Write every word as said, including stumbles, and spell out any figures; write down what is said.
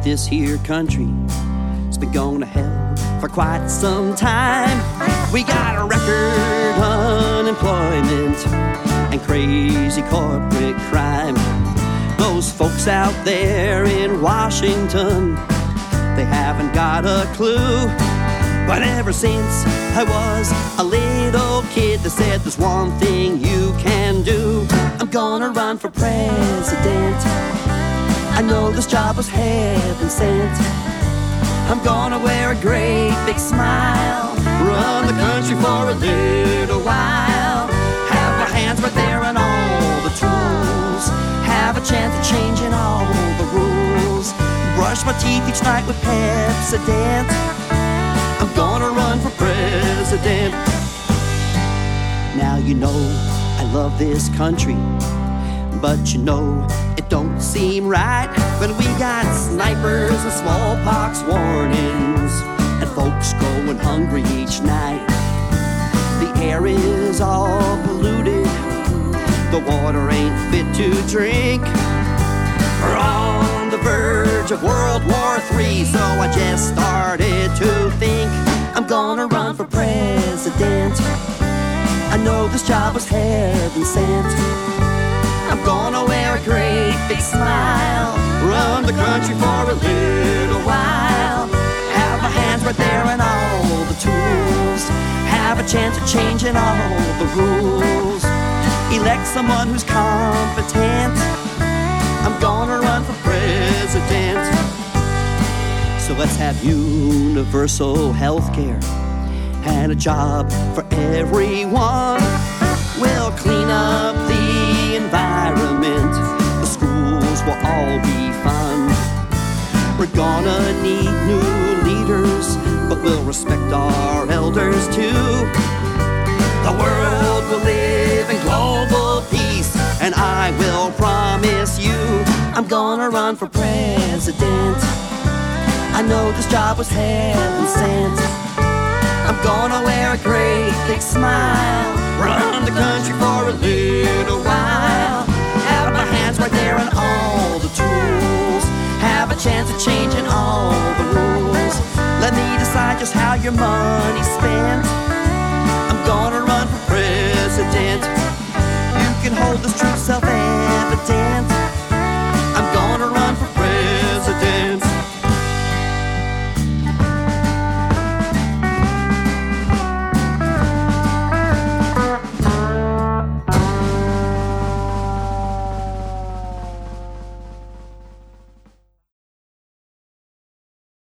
this here country has been going to hell for quite some time. We got a record unemployment and crazy corporate crime. Those folks out there in Washington, they haven't got a clue. But ever since I was a little kid, they said there's one thing you can do. I'm gonna run for president. I know this job was heaven sent. I'm gonna wear a great big smile, run the country for a little while, have my hands right there on all the tools, have a chance of changing all the rules, brush my teeth each night with Pepsodent. I'm gonna run for president. Now you know I love this country, but you know it don't seem right when we got snipers and smallpox warnings and folks going hungry each night. The air is all polluted, the water ain't fit to drink. We're on the verge of World War Three, so I just started to think I'm gonna run for president. I know this job was heaven sent. I'm gonna wear a great big smile, run the country for a little while, have my hands right there and all the tools, have a chance of changing all the rules, elect someone who's competent. I'm gonna run for president. So let's have universal health care and a job for everyone. We'll clean up the environment, the schools will all be fun. We're gonna need new leaders, but we'll respect our elders too. The world will live in global peace, and I will promise you I'm gonna run for president. I know this job was heaven sent. I'm gonna wear a great big smile, run the country for a little while, have my hands right there on all the tools, have a chance of changing all